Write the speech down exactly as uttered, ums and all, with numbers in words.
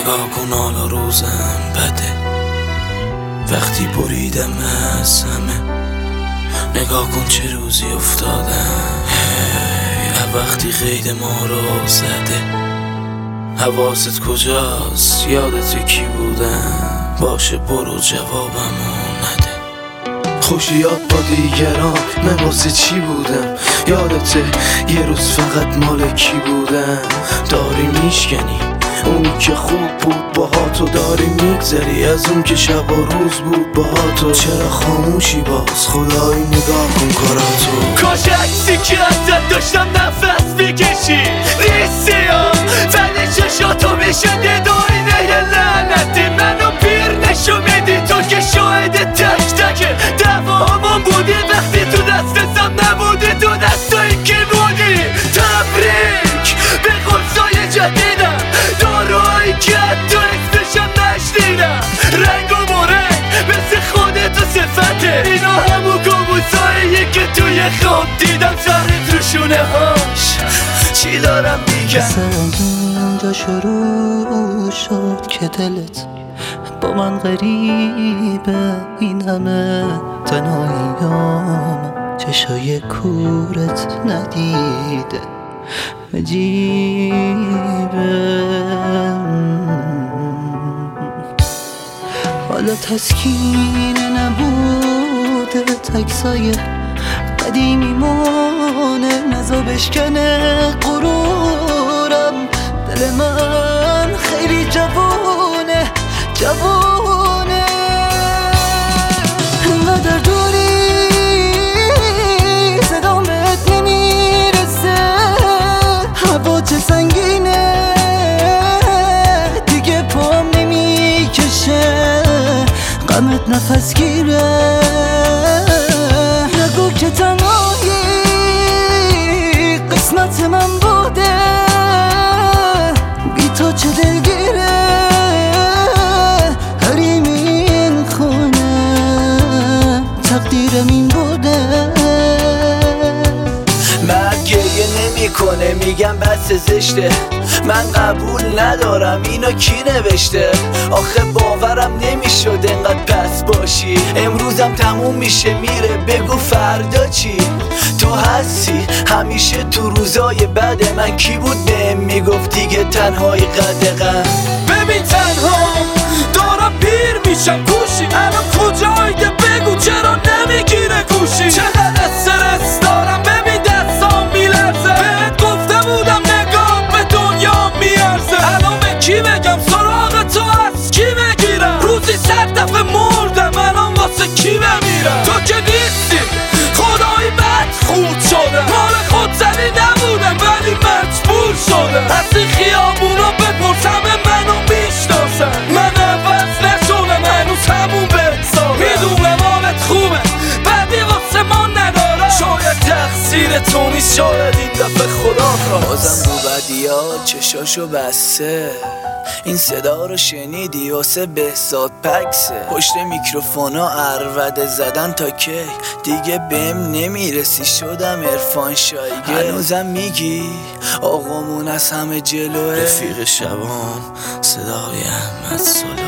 نگاه کن حالا روزم بده وقتی بریدم از همه. نگاه کن چه روزی افتادم هی وقتی قید ما رو زده. حواست کجاست؟ یادت کی بودم؟ باشه برو جوابمو نده. خوشیات با دیگران من واسه چی بودم؟ یادته یه روز فقط مال کی بودم؟ داری میشکنی اونی که خوب بود باها تو داری میگذری از اون که شب و روز بود باها تو. چرا خاموشی باز؟ خدایی نگاه کن کاراتو. کاش عکسی که ازت داشتم نفس بکشی نیستی ها ولی چشاتو میشنده داینه یه لعنتی منو پیر نشو میدی تو که شاهد تک تک دوامان بودی وقتی تو دستم نبودی تو دستایی که بودی. تبریک به خودسای جدیدم داروهایی که حتی اسمشم نشنیدم. رنگ و مرنگ مثل خودت و صفته اینا همون کابوساییه که توی خواب دیدم سرت رو شونه هاش. چی دارم میگم؟ مثل اینجا شروع شد که دلت با من غریبه این همه تنهاییام چشای کورت ندیده عجیبه. حالا تسکین نبوده تکسای قدیمی مانه نزا بشکنه غرورم. دل من خیلی جوونه جوونه انقدر دوری صدام بهت نمیرسه. هوا چه سنگینه دیگه پام نمیکشه غمت نفس گیره. نگو که تنهایی قسمت من بوده بی تو چه دلگیره حریم این خونه تقدیرم این بوده. مرد گریه نمی کنه میگم بس زشته من قبول ندارم اینو کی نوشته. آخه باورم نمیشد انقدر پس باشی. امروزم تموم میشه میره بگو فردا چی؟ تو هستی همیشه تو روزای بد من. کی بود بهم میگفت دیگه تنهایی قدغن؟ ببین تنها دارم پیر میشم گوشی الان کجایده بگو چرا نمیگیره گوشی؟ چقدر استرس دارم ببین دستام میلرزه بهت گفته بودم نگاه به دنیا میارزه. الان به کی بگم سراغ تو از کی بگیرم؟ روزی صد دفعه مردم الان واسه کی بمیرم؟ تو که نیستی خدایی بد خورد شده مال خود زنی نبودم ولی مجبور شده. از این خیابونا بپرس همه منو میشناسن من عوض نشدم هنوز همون بحسابم. میدونم حالت خوبه بعدی واسه ما ندارم شاید تقصیر تو نیست شاید این دفعه خدا خواسته. بازم رو بدیات چشاشو بسته این صدا رو شنیدی واسه بهزاد پکسه. پشت میکروفونا عربده زدن تا کی دیگه بهم نمیرسی شدم عرفان شایگه. هنوزم میگی آقامون از همه جلوه رفیق شبام صدای احمد سلو.